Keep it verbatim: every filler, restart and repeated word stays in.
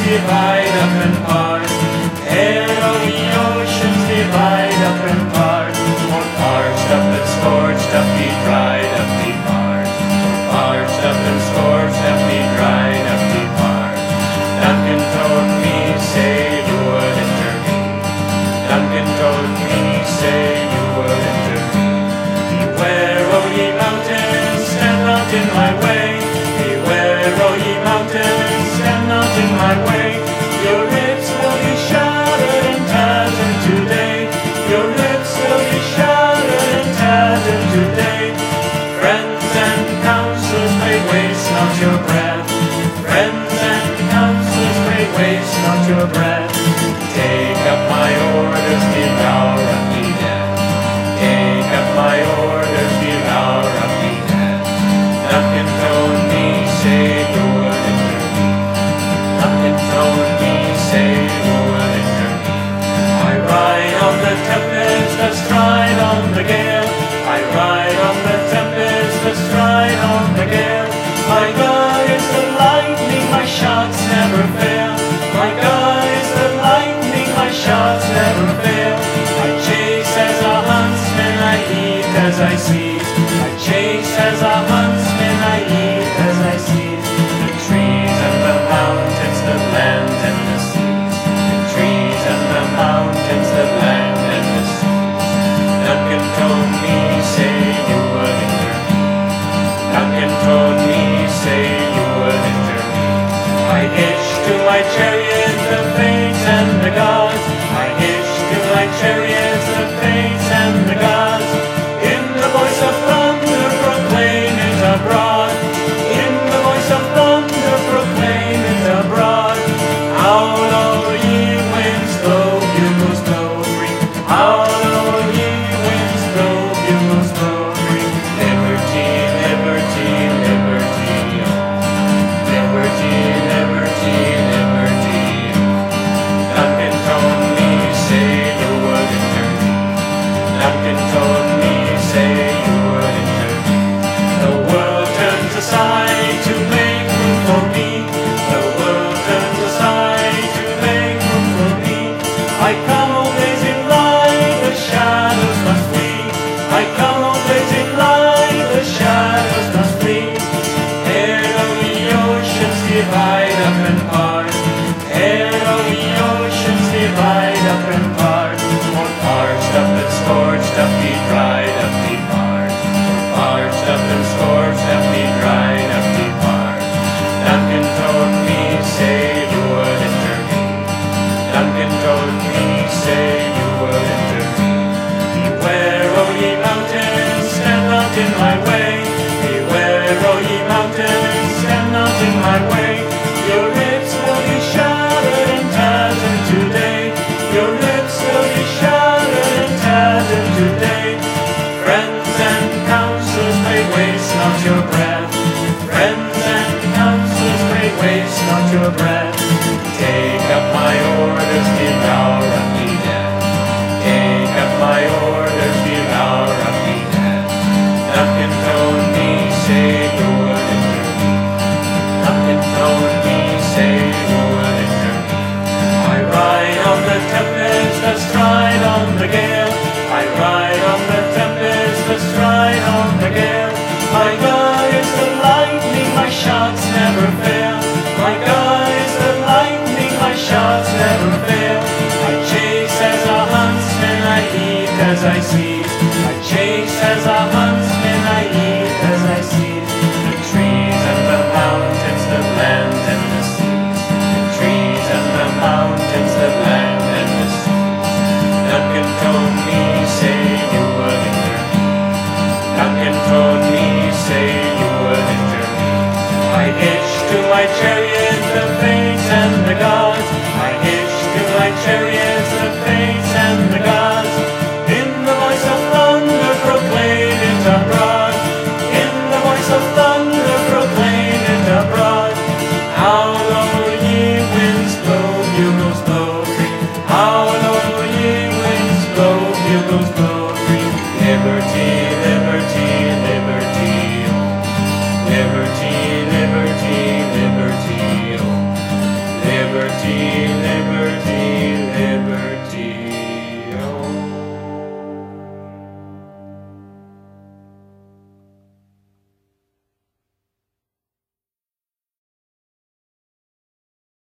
divide up and part. Ere all the oceans divide up and part. Or parched up and scorched up, be dried up, be part. Or parched up and scorched up, be dried up, be part. Duncan told me, say you would intervene. Duncan told me, say you would intervene. Beware, O ye mountains, stand not in my way. Beware, O ye mountains, stand not in my way. Your lips will be shattered and tattered today. Your lips will be shattered and tattered today. Friends and counselors, pray waste not your breath. Friends and counselors, pray waste not your breath. Take up my orders, devour and be dead. Take up my orders, devour and be dead. Duncan told me, say you would intervene. Duncan told me, say you would intervene. I ride on the tempest, astride on the gale. I ride on the tempest, astride on the gale. My God is the lightning, my shots never fail. My God is the lightning, my shots never fail. I chase as a huntsman, I eat as I seize. I chase as a huntsman, I eat as I seize. The trees and the mountains, the land and the seas. The trees and the mountains, the land and the seas. Duncan told me, say you would intervene. Duncan told me, say you would intervene. I hitch to my chariot the fates and the gods. I hitch to my chariot the fates and the gods. In the voice of thunder proclaim it abroad. In the voice of thunder proclaim it abroad. Howl all ye winds, blow bugles, blow free. Howl all ye winds, blow bugles, blow free. Liberty, liberty, liberty, oh. Liberty, liberty, liberty, oh. Duncan told me, say you would intervene. Duncan told me, say you would intervene. The world turns aside to make room for me. The world turns aside to make room for me. I come, O blazing light, the shadows must flee. I come, O blazing light, the shadows must flee. Ere all the oceans divide up and part. Ere all the oceans divide up and part. Or parched up and scorched up, be dried up, be part. Or parched up and scorched up, be dried up, be part. Duncan told me, say you would intervene. Duncan told me, say you would intervene. Beware, O ye mountains, stand not in my way. Beware, O ye mountains, stand not in my way. Your lips will be shattered and tattered today. Your lips will be shattered and tattered today. Friends and counselors, pray waste not your breath. Friends and counselors, pray waste not your breath. Take up my orders, devour and be dead. Take up my orders, devour and be dead. Duncan told me, say you would intervene. Duncan told me, say you would intervene. I ride on the tempest, astride on the gale. I ride on the tempest, astride on the gale. My God is the lightning, my shots never fail. My God is the lightning, my shots never fail. I chase as a huntsman, I eat as I seize. I chase as a huntsman, I eat as I seize. The trees and the mountains, the land and the seas. The trees and the mountains, the land and the seas. Duncan told me, say you would intervene. Duncan told me, say you would intervene. I hitch to my chariot the